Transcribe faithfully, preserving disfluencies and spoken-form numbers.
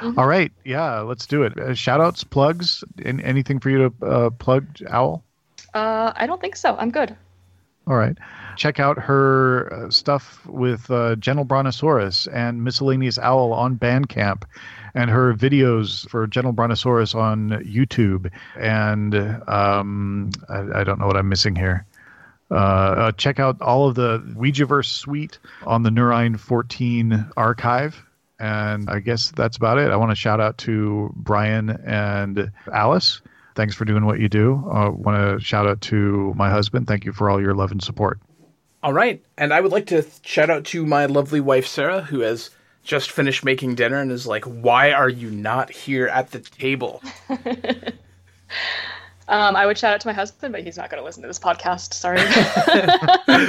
Mm-hmm. All right. Yeah, let's do it. Uh, shout outs, plugs, and anything for you to uh, plug, Owl? Uh, I don't think so. I'm good. All right. Check out her uh, stuff with uh, Gentle Brontosaurus and Miscellaneous Owl on Bandcamp, and her videos for Gentle Brontosaurus on YouTube. And um, I, I don't know what I'm missing here. Uh, uh, check out all of the Ouijaverse suite on the Neurine fourteen archive. And I guess that's about it. I want to shout out to Brian and Alice. Thanks for doing what you do. I uh, want to shout out to my husband. Thank you for all your love and support. All right. And I would like to shout out to my lovely wife, Sarah, who has just finished making dinner and is like, why are you not here at the table? um, I would shout out to my husband, but he's not going to listen to this podcast. Sorry.